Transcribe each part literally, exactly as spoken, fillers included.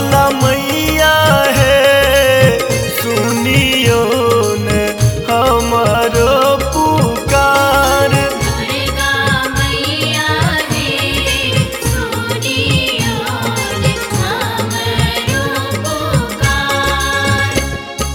शीतला मैया है सुनियो ने हमारो पुकार। दुर्गा मैया है सुनियो ने हमरो पुकार।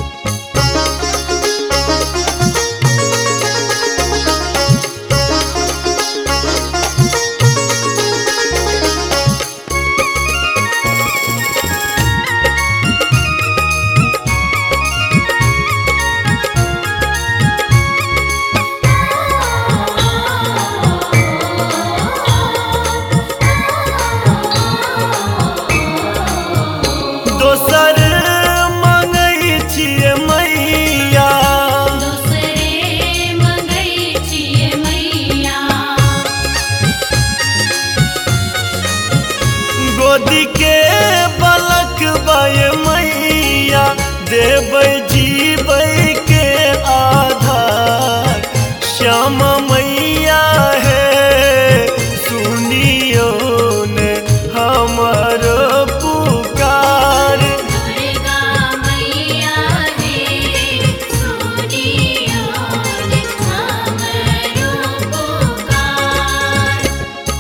दोसर मंगै छियै मैया दोसरे मंगै छियै मैया गोदी के बलक बाय मैया देबै जीबै के आधार। श्याम मैया है सुनियो ने हमारो पुकार। दुर्गा मैया है सुनियो ने हमरो पुकार।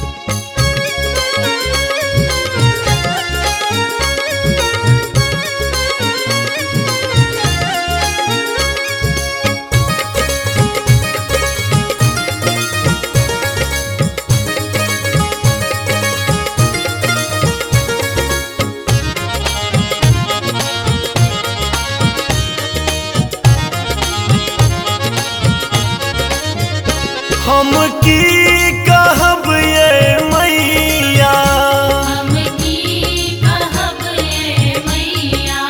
हम की कहब ये मैया हम की कहब ये मैया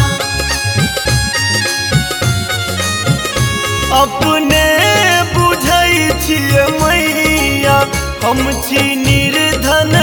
अपने बुझै छियै मैया हम छी निर्धन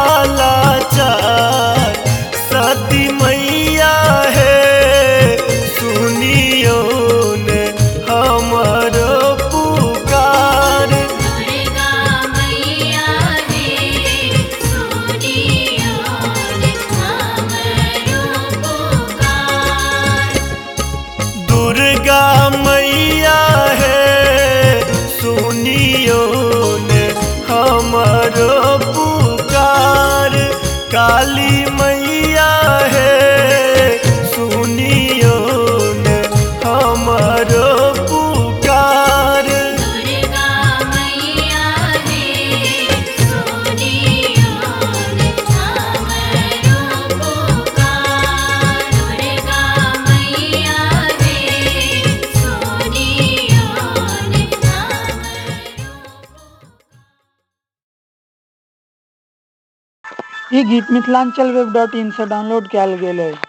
आलाचार। सती मैया है सुनियो ने हमारो पुकार। दुर्गा मैया है सुनियो ने हमरो पुकार। दुर्गा मैया है सुनियो ने हमारो पुकार। काली मैया है सुनियो ने हमारो पुकार। दुर्गा मैया है सुनियो ने हमरो पुकार। दुर्गा मैया है सुनियो ने हमरो। ई गीत मिथिलांचल वेब डॉट इन से डाउनलोड कयल गेल अछि।